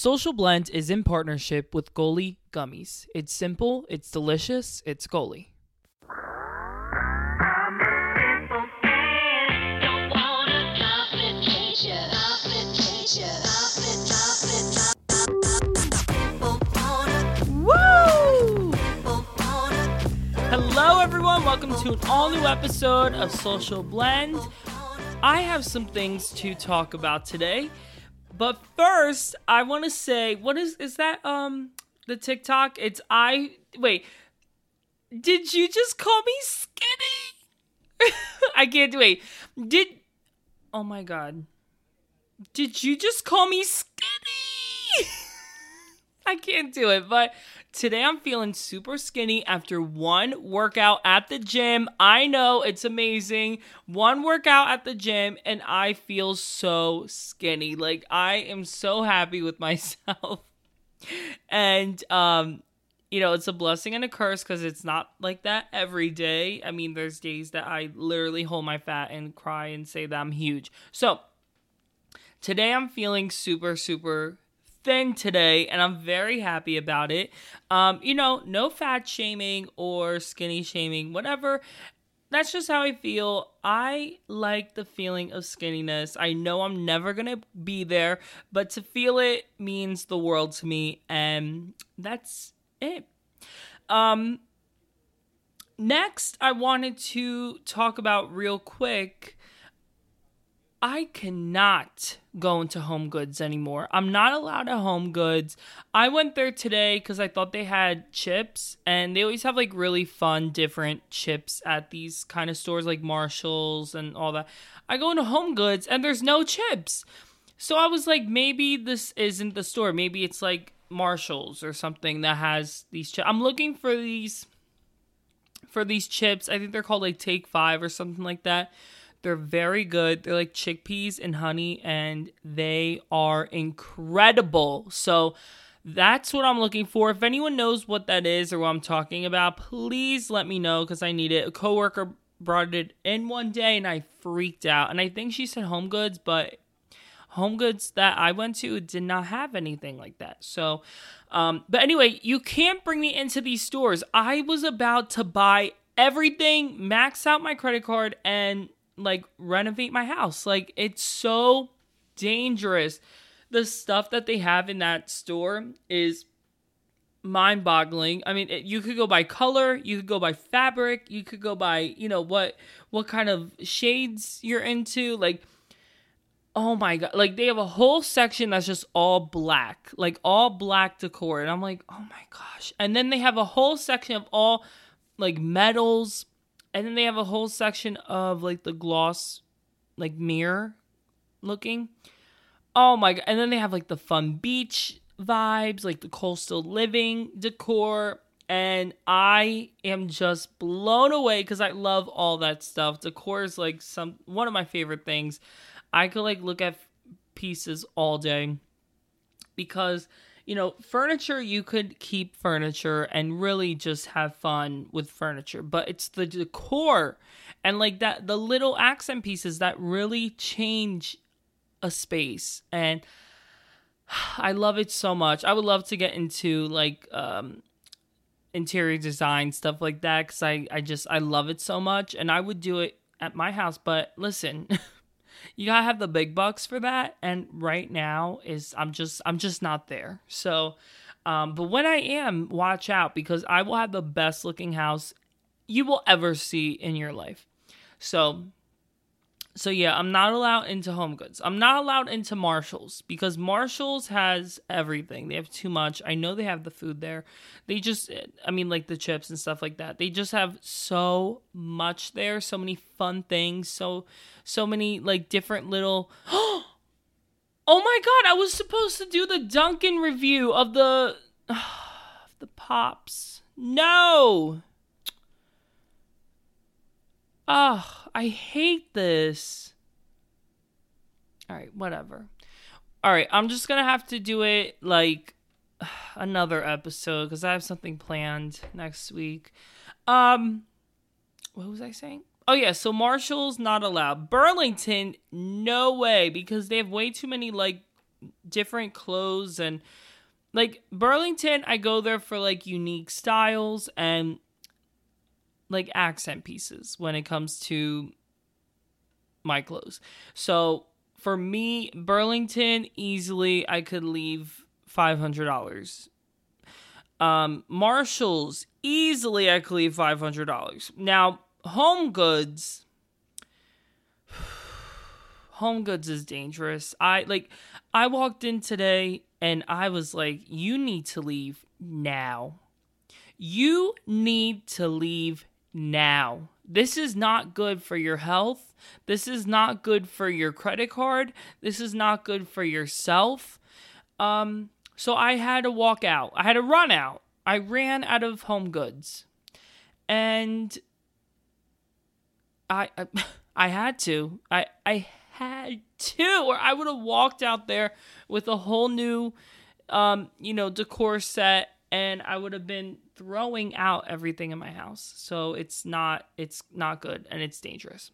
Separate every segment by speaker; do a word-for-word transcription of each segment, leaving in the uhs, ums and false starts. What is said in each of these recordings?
Speaker 1: Social Blend is in partnership with Goli Gummies. It's simple, it's delicious, it's Goli. Woo! Hello everyone, welcome to an all new episode of Social Blend. I have some things to talk about today. But first, I want to say, what is, is that, um, the TikTok? It's I, wait, did you just call me skinny? I can't, wait, did, oh my God, did you just call me skinny? I can't do it, but today I'm feeling super skinny after one workout at the gym. I know, it's amazing. One workout at the gym and I feel so skinny. Like, I am so happy with myself. And, um, you know, it's a blessing and a curse because it's not like that every day. I mean, there's days that I literally hold my fat and cry and say that I'm huge. So, today I'm feeling super, super thin today, and I'm very happy about it. Um, you know, no fat shaming or skinny shaming, whatever. That's just how I feel. I like the feeling of skinniness. I know I'm never gonna be there, but to feel it means the world to me, and that's it. Um, next, I wanted to talk about real quick, I cannot go into Home Goods anymore. I'm not allowed at Home Goods. I went there today because I thought they had chips, and they always have like really fun, different chips at these kind of stores like Marshall's and all that. I go into Home Goods and there's no chips. So I was like, maybe this isn't the store. Maybe it's like Marshall's or something that has these chips. I'm looking for these, for these chips. I think they're called like Take Five or something like that. They're very good. They're like chickpeas and honey, and they are incredible. So that's what I'm looking for. If anyone knows what that is or what I'm talking about, please let me know because I need it. A coworker brought it in one day, and I freaked out. And I think she said Home Goods, but Home Goods that I went to did not have anything like that. So, um, but anyway, you can't bring me into these stores. I was about to buy everything, max out my credit card, and like renovate my house. Like, it's so dangerous. The stuff that they have in that store is mind-boggling. I mean, it, you could go by color, you could go by fabric, you could go by, you know, what what kind of shades you're into. Like, oh my God, like they have a whole section that's just all black, like all black decor, and I'm like, oh my gosh. And then they have a whole section of all like metals. And then they have a whole section of, like, the gloss, like, mirror looking. Oh, my God. And then they have, like, the fun beach vibes, like, the coastal living decor. And I am just blown away because I love all that stuff. Decor is, like, some one of my favorite things. I could, like, look at pieces all day because, you know, furniture, you could keep furniture and really just have fun with furniture. But it's the decor and like that, the little accent pieces that really change a space. And I love it so much. I would love to get into like um, interior design, stuff like that. Because I, I just, I love it so much. And I would do it at my house. But listen, you gotta have the big bucks for that, and right now is I'm just I'm just not there. So, um, but when I am, watch out because I will have the best looking house you will ever see in your life. So, so yeah, I'm not allowed into Home Goods. I'm not allowed into Marshall's because Marshall's has everything. They have too much. I know they have the food there. They just, I mean, like the chips and stuff like that. They just have so much there. So many fun things. So, so many like different little. Oh my God! I was supposed to do the Dunkin' review of the, of the Pops. No. Oh, I hate this. All right, whatever. All right, I'm just going to have to do it like another episode because I have something planned next week. Um, what was I saying? Oh, yeah, so Marshall's not allowed. Burlington, no way, because they have way too many, like, different clothes. And like Burlington, I go there for like unique styles and like accent pieces when it comes to my clothes. So for me, Burlington, easily I could leave five hundred dollars. Um, Marshalls, easily I could leave five hundred dollars. Now, Home Goods, Home Goods is dangerous. I like, I walked in today and I was like, you need to leave now. You need to leave now. This is not good for your health. This is not good for your credit card. This is not good for yourself. Um, so I had to walk out. I had to run out. I ran out of Home Goods. And I I, I had to. I I had to, or I would have walked out there with a whole new um, you know, decor set, and I would have been throwing out everything in my house. So it's not it's not good, and it's dangerous.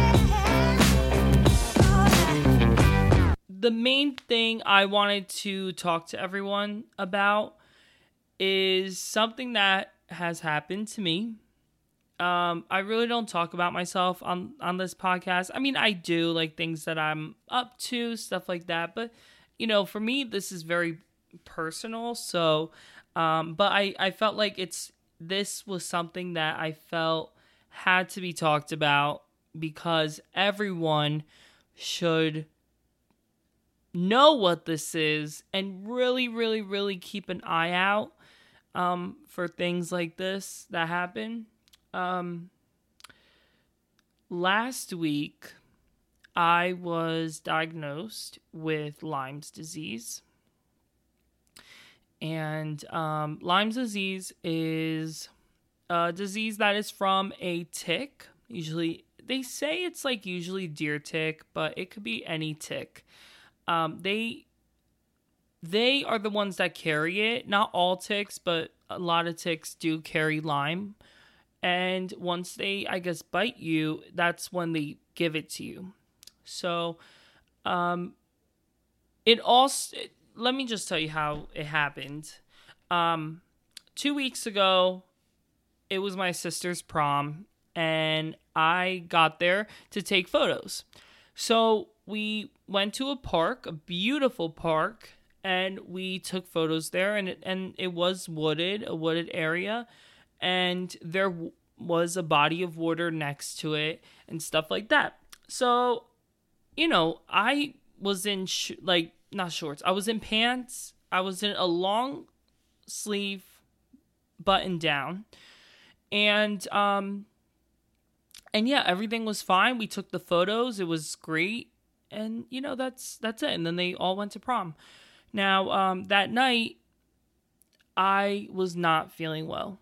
Speaker 1: The main thing I wanted to talk to everyone about is something that has happened to me. Um, I really don't talk about myself on, on this podcast. I mean, I do, like things that I'm up to, stuff like that. But, you know, for me, this is very personal. So, um, but I, I felt like it's, this was something that I felt had to be talked about because everyone should know what this is and really, really, really keep an eye out um, for things like this that happen. Um, last week, I was diagnosed with Lyme's disease. And um, Lyme's disease is a disease that is from a tick. Usually, they say it's like usually deer tick, but it could be any tick. Um, they they are the ones that carry it. Not all ticks, but a lot of ticks do carry Lyme. And once they, I guess, bite you, that's when they give it to you. So, um, it also, it, let me just tell you how it happened. Um, two weeks ago, it was my sister's prom, and I got there to take photos. So we went to a park, a beautiful park, and we took photos there, and it, and it was wooded, a wooded area. And there w- was a body of water next to it and stuff like that. So, you know, I was in, sh- like, not shorts. I was in pants. I was in a long sleeve button down. And, um, and yeah, everything was fine. We took the photos. It was great. And, you know, that's, that's it. And then they all went to prom. Now, um, that night, I was not feeling well.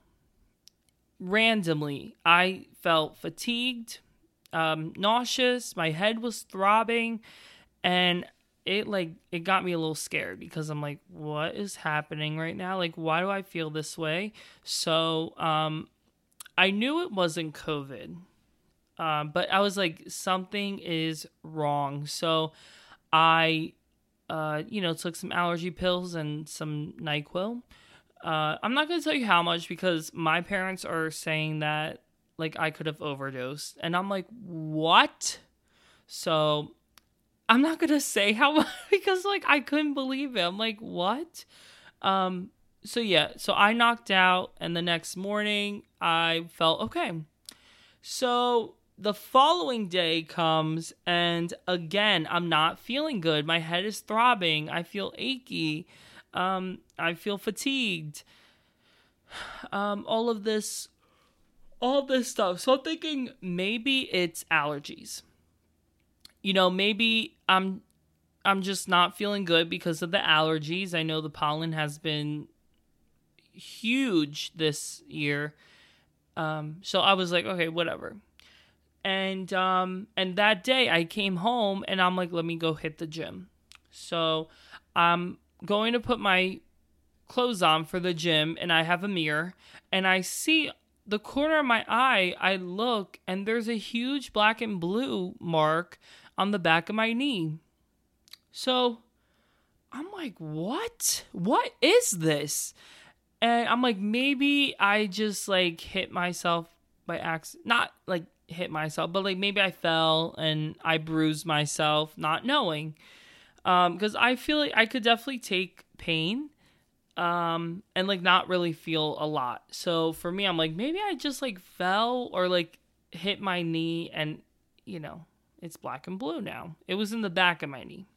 Speaker 1: Randomly, I felt fatigued, um, nauseous, my head was throbbing, and it like it got me a little scared because I'm like, what is happening right now? Like, why do I feel this way? So um, I knew it wasn't COVID, um, but I was like, something is wrong. So I, uh, you know, took some allergy pills and some NyQuil. Uh, I'm not going to tell you how much because my parents are saying that, like, I could have overdosed. And I'm like, what? So, I'm not going to say how much because, like, I couldn't believe it. I'm like, what? Um, so, yeah. So, I knocked out. And the next morning, I felt okay. So, the following day comes. And, again, I'm not feeling good. My head is throbbing. I feel achy. Um, I feel fatigued. Um, all of this, all this stuff. So I'm thinking maybe it's allergies. You know, maybe I'm, I'm just not feeling good because of the allergies. I know the pollen has been huge this year. Um, so I was like, okay, whatever. And, um, and that day I came home and I'm like, let me go hit the gym. So, um, going to put my clothes on for the gym, and I have a mirror, and I see the corner of my eye. I look, and there's a huge black and blue mark on the back of my knee. So I'm like, what? What is this? And I'm like, maybe I just like hit myself by accident. Not like hit myself, but like maybe I fell and I bruised myself not knowing. Um, because I feel like I could definitely take pain um and like not really feel a lot. So for me, I'm like, maybe I just like fell or like hit my knee and you know, it's black and blue now. It was in the back of my knee.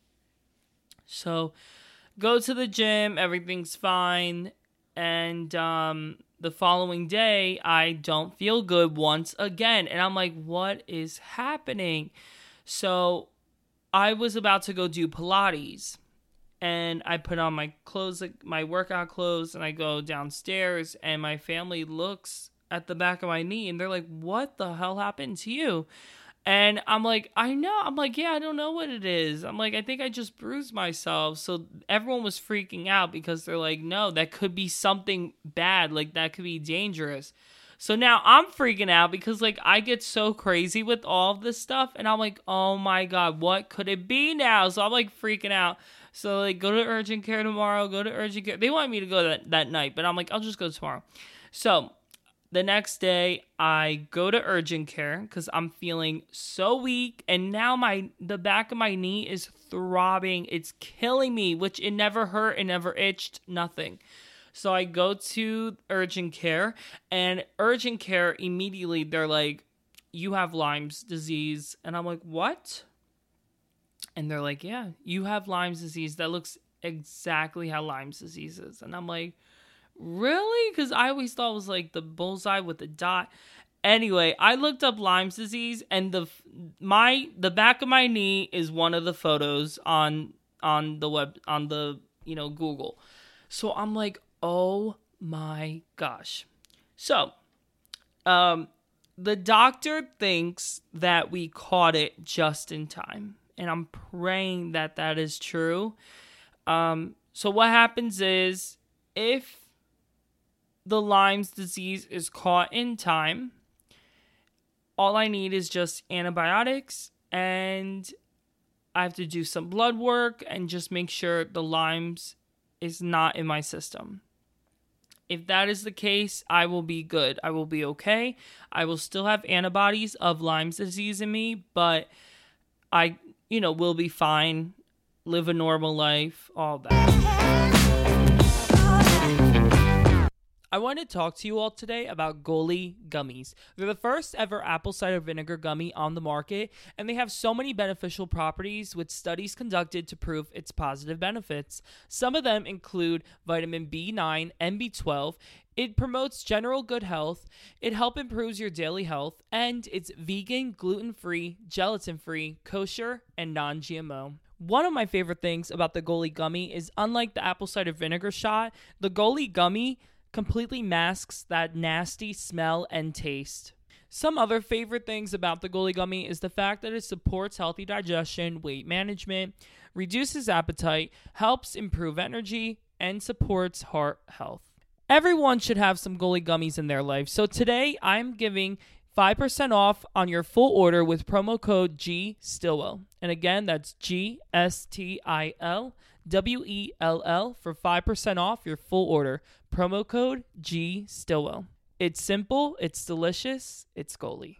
Speaker 1: So go to the gym, everything's fine. And um, the following day, I don't feel good once again. And I'm like, what is happening? So I was about to go do Pilates. And I put on my clothes, like my workout clothes, and I go downstairs. And my family looks at the back of my knee. And they're like, what the hell happened to you? And I'm like, I know. I'm like, yeah, I don't know what it is. I'm like, I think I just bruised myself. So everyone was freaking out because they're like, no, that could be something bad. Like, that could be dangerous. So now I'm freaking out because, like, I get so crazy with all of this stuff. And I'm like, oh, my God, what could it be now? So I'm, like, freaking out. So, like, go to urgent care tomorrow. Go to urgent care. They want me to go that, that night. But I'm like, I'll just go tomorrow. So the next day, I go to urgent care because I'm feeling so weak. And now my the back of my knee is throbbing. It's killing me, which it never hurt. It never itched. Nothing. So I go to urgent care. And urgent care, immediately, they're like, you have Lyme's disease. And I'm like, what? And they're like, yeah, you have Lyme's disease. That looks exactly how Lyme's disease is. And I'm like, really? Because I always thought it was like the bullseye with the dot. Anyway, I looked up Lyme's disease, and the my the back of my knee is one of the photos on on the web on the you know Google. So I'm like, oh my gosh. So, um, the doctor thinks that we caught it just in time, and I'm praying that that is true. Um, so what happens is if the Lyme's disease is caught in time, all I need is just antibiotics, and I have to do some blood work and just make sure the Lyme's is not in my system. If that is the case, I will be good. I will be okay. I will still have antibodies of Lyme's disease in me, but I, you know, will be fine, live a normal life, all that. I want to talk to you all today about Goli gummies. They're the first ever apple cider vinegar gummy on the market, and they have so many beneficial properties with studies conducted to prove its positive benefits. Some of them include vitamin B nine and B twelve. It promotes general good health, it helps improve your daily health, and it's vegan, gluten-free, gelatin-free, kosher, and non-G M O. One of my favorite things about the Goli gummy is, unlike the apple cider vinegar shot, the Goli gummy completely masks that nasty smell and taste. Some other favorite things about the Goli gummy is the fact that it supports healthy digestion, weight management, reduces appetite, helps improve energy, and supports heart health. Everyone should have some Goli gummies in their life. So today I'm giving five percent off on your full order with promo code G Stillwell. And again, that's G S T I L W E L L for five percent off your full order. Promo code G Stillwell. It's simple, it's delicious, it's Goli.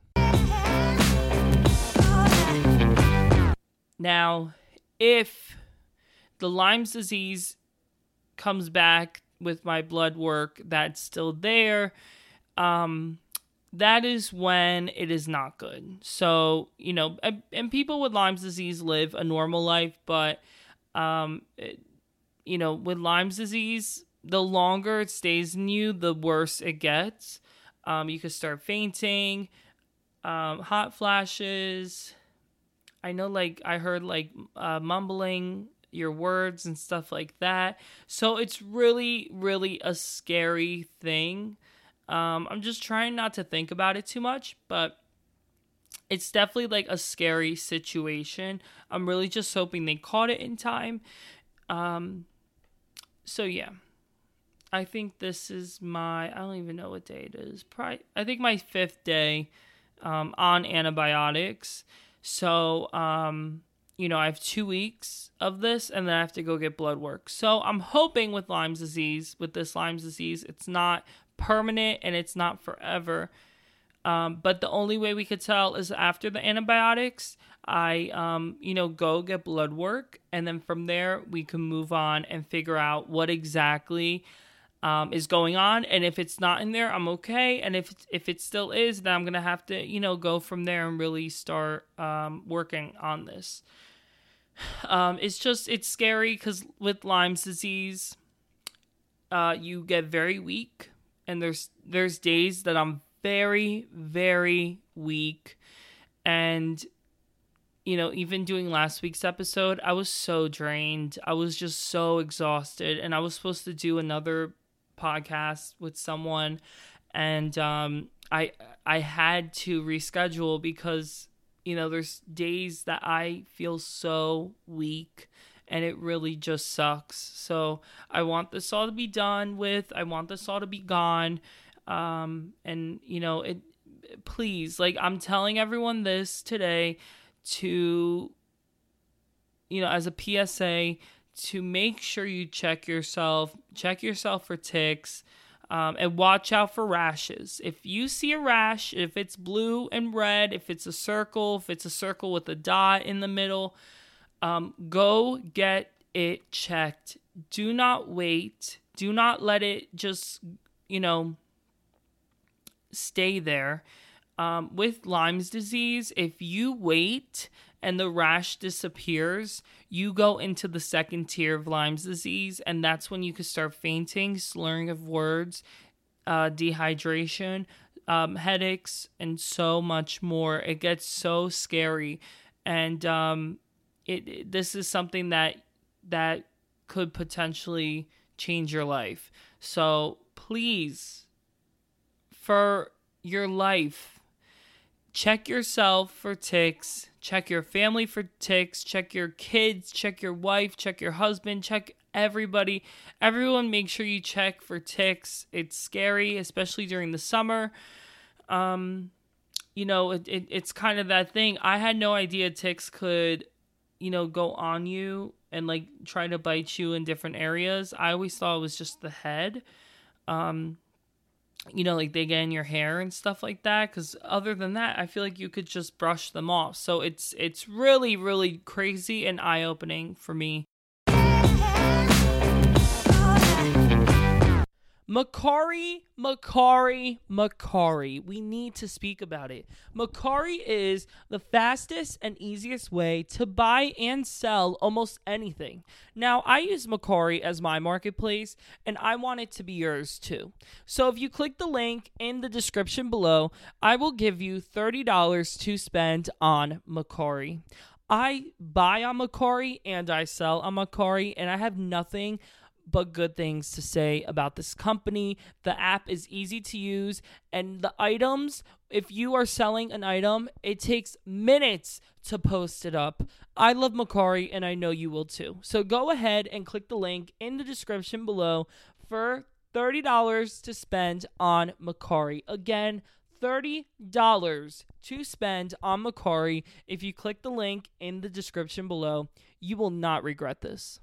Speaker 1: Now, if the Lyme's disease comes back with my blood work that's still there, um, that is when it is not good. So, you know, and people with Lyme's disease live a normal life, but, um, it, you know, with Lyme's disease, the longer it stays in you, the worse it gets. Um, you could start fainting, um, hot flashes. I know, like, I heard, like, uh, mumbling your words and stuff like that. So it's really, really a scary thing. Um, I'm just trying not to think about it too much, but it's definitely, like, a scary situation. I'm really just hoping they caught it in time. Um, so, yeah. I think this is my, I don't even know what day it is. Probably, I think my fifth day um, on antibiotics. So, um, you know, I have two weeks of this and then I have to go get blood work. So I'm hoping with Lyme's disease, with this Lyme's disease, it's not permanent and it's not forever. Um, but the only way we could tell is after the antibiotics, I, um, you know, go get blood work. And then from there, we can move on and figure out what exactly um, is going on. And if it's not in there, I'm okay. And if, if it still is, then I'm going to have to, you know, go from there and really start um, working on this. Um, it's just, it's scary because with Lyme's disease, uh, you get very weak. And there's there's days that I'm very, very weak. And, you know, even doing last week's episode, I was so drained. I was just so exhausted. And I was supposed to do another podcast with someone. And um, I I had to reschedule because, you know, there's days that I feel so weak. And it really just sucks. So I want this all to be done with. I want this all to be gone. Um, and, you know, it. Please, like, I'm telling everyone this today to, you know, as a P S A, to make sure you check yourself. Check yourself for ticks. Um, and watch out for rashes. If you see a rash, if it's blue and red, if it's a circle, if it's a circle with a dot in the middle, Um, go get it checked. Do not wait. Do not let it just, you know, stay there. Um, with Lyme's disease, if you wait and the rash disappears, you go into the second tier of Lyme's disease, and that's when you can start fainting, slurring of words, uh, dehydration, um, headaches, and so much more. It gets so scary, and um, it, it this is something that that could potentially change your life. So please, for your life, check yourself for ticks, check your family for ticks, check your kids, check your wife, check your husband, check everybody. Everyone, make sure you check for ticks. It's scary, especially during the summer. Um, you know, it, it it's kind of that thing. I had no idea ticks could, you know, go on you and like try to bite you in different areas. I always thought it was just the head. Um, you know, like they get in your hair and stuff like that. Because other than that, I feel like you could just brush them off. So it's it's really, really crazy and eye-opening for me. Mercari, Mercari, Mercari. We need to speak about it. Mercari is the fastest and easiest way to buy and sell almost anything. Now, I use Mercari as my marketplace, and I want it to be yours too. So if you click the link in the description below, I will give you thirty dollars to spend on Mercari. I buy on Mercari and I sell on Mercari, and I have nothing but good things to say about this company. The app is easy to use, and the items, if you are selling an item, it takes minutes to post it up. I love Mercari, and I know you will too. So go ahead and click the link in the description below for thirty dollars to spend on Mercari. Again, thirty dollars to spend on Mercari. If you click the link in the description below, you will not regret this.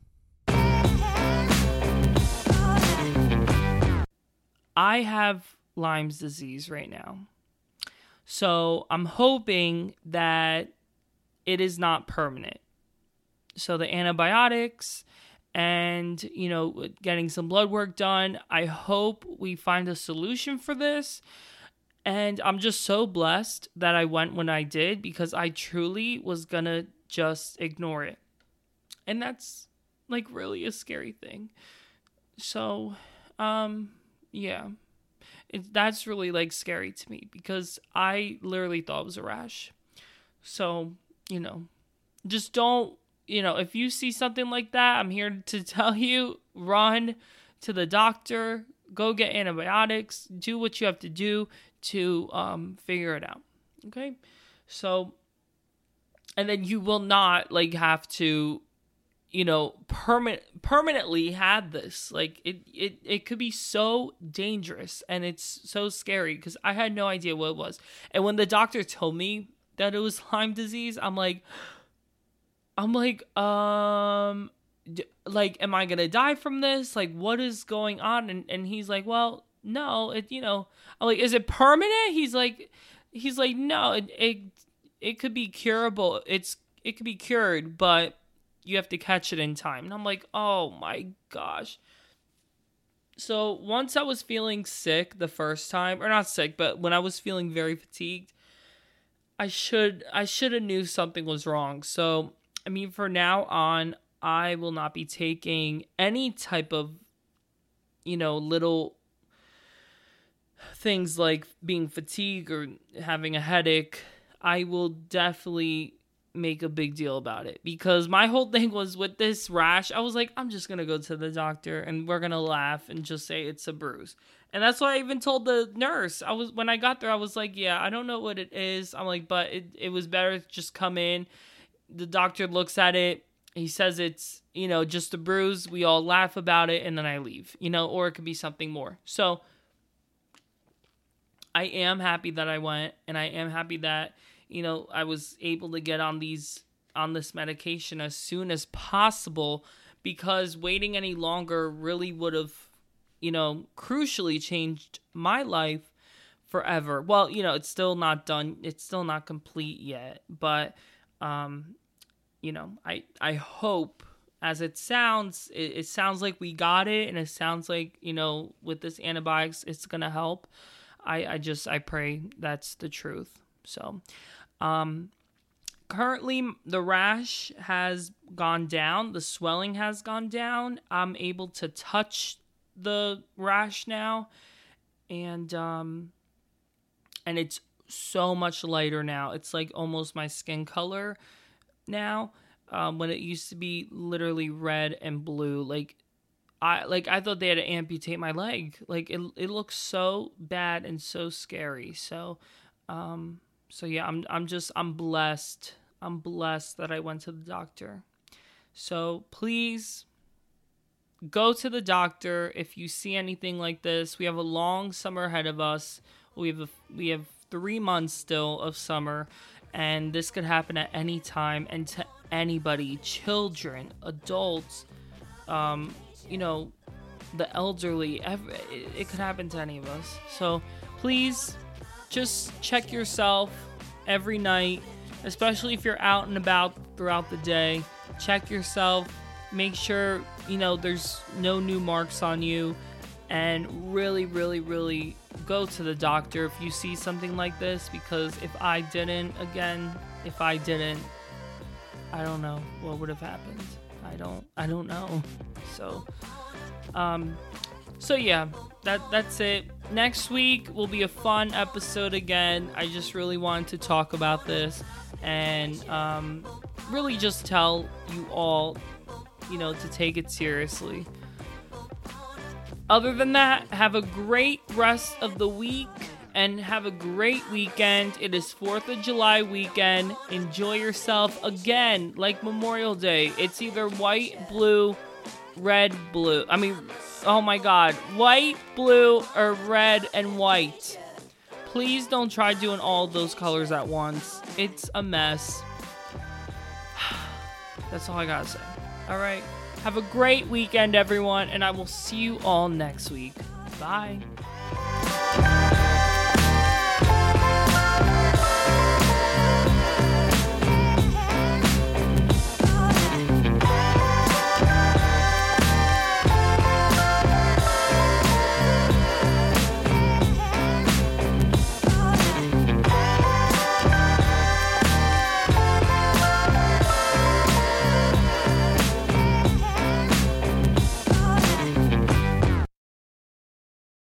Speaker 1: I have Lyme's disease right now. So I'm hoping that it is not permanent. So the antibiotics and, you know, getting some blood work done, I hope we find a solution for this. And I'm just so blessed that I went when I did, because I truly was going to just ignore it. And that's like really a scary thing. So, um... yeah, it, that's really, like, scary to me, because I literally thought it was a rash. So, you know, just don't, you know, if you see something like that, I'm here to tell you, run to the doctor, go get antibiotics, do what you have to do to um, figure it out, okay? So, and then you will not, like, have to, you know, permanent permanently had this. Like, it, it, it could be so dangerous, and it's so scary, because I had no idea what it was. And when the doctor told me that it was Lyme disease, I'm like, I'm like, um, d- like, am I gonna die from this? Like, what is going on? And and he's like, well, no, it, you know, I'm like, is it permanent? He's like, he's like, no, it it, it could be curable. It's it could be cured, but you have to catch it in time. And I'm like, oh my gosh. So once I was feeling sick the first time, or not sick, but when I was feeling very fatigued, I should I should have knew something was wrong. So I mean, for now on, I will not be taking any type of, you know, little things like being fatigued or having a headache. I will definitely make a big deal about it, because my whole thing was with this rash, I was like, I'm just going to go to the doctor and we're going to laugh and just say it's a bruise. And that's why I even told the nurse. I was, when I got there, I was like, yeah, I don't know what it is. I'm like, but it, it was better to just come in. The doctor looks at it. He says it's, you know, just a bruise. We all laugh about it and then I leave, you know, or it could be something more. So I am happy that I went, and I am happy that, you know, I was able to get on these, on this medication as soon as possible, because waiting any longer really would have, you know, crucially changed my life forever. Well, you know, it's still not done. It's still not complete yet, but, um, you know, I, I hope, as it sounds, it, it sounds like we got it, and it sounds like, you know, with this antibiotics, it's going to help. I, I just, I pray that's the truth. So, um, currently the rash has gone down. The swelling has gone down. I'm able to touch the rash now, and, um, and it's so much lighter now. It's like almost my skin color now. Um, when it used to be literally red and blue, like, I like I thought they had to amputate my leg. Like, it it looks so bad and so scary. So, um, so yeah, I'm I'm just I'm blessed. I'm blessed that I went to the doctor. So please go to the doctor if you see anything like this. We have a long summer ahead of us. We have a, we have three months still of summer, and this could happen at any time, and to anybody, children, adults, um. you know, the elderly, it could happen to any of us. So please just check yourself every night, especially if you're out and about throughout the day. Check yourself, make sure, you know, there's no new marks on you, and really, really, really go to the doctor if you see something like this, because if I didn't, again, if I didn't, I don't know what would have happened. I don't, I don't know. So, um, so yeah, that, that's it. Next week will be a fun episode again. I just really wanted to talk about this and, um, really just tell you all, you know, to take it seriously. Other than that, have a great rest of the week and have a great weekend. It is fourth of July weekend. Enjoy yourself again, like Memorial Day. It's either white, blue, red, blue. I mean, oh my God, white, blue, or red and white. Please don't try doing all those colors at once. It's a mess. That's all I gotta say. All right. Have a great weekend, everyone, and I will see you all next week. Bye.